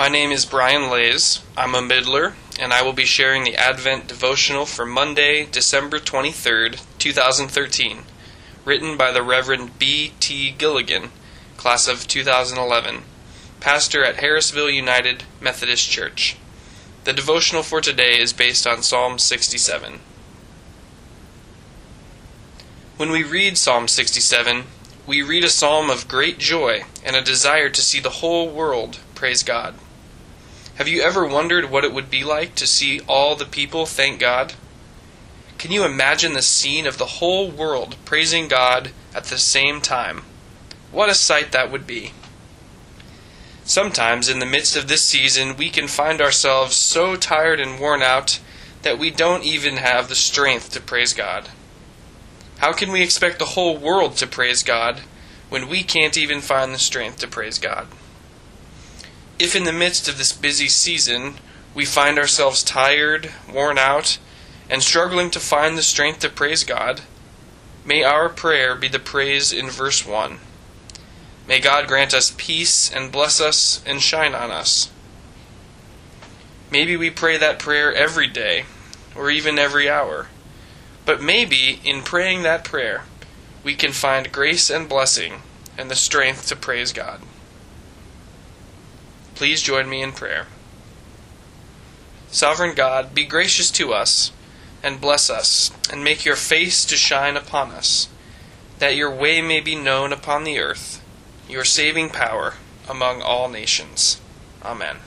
My name is Brian Lays. I'm a middler, and I will be sharing the Advent devotional for Monday, December 23rd, 2013, written by the Reverend B. T. Gilligan, class of 2011, pastor at Harrisville United Methodist Church. The devotional for today is based on Psalm 67. When we read Psalm 67, we read a psalm of great joy and a desire to see the whole world praise God. Have you ever wondered what it would be like to see all the people thank God? Can you imagine the scene of the whole world praising God at the same time? What a sight that would be. Sometimes in the midst of this season, we can find ourselves so tired and worn out that we don't even have the strength to praise God. How can we expect the whole world to praise God when we can't even find the strength to praise God? If in the midst of this busy season we find ourselves tired, worn out, and struggling to find the strength to praise God, may our prayer be the praise in verse 1. May God grant us peace and bless us and shine on us. Maybe we pray that prayer every day, or even every hour. But maybe in praying that prayer, we can find grace and blessing and the strength to praise God. Please join me in prayer. Sovereign God, be gracious to us and bless us, and make your face to shine upon us, that your way may be known upon the earth, your saving power among all nations. Amen.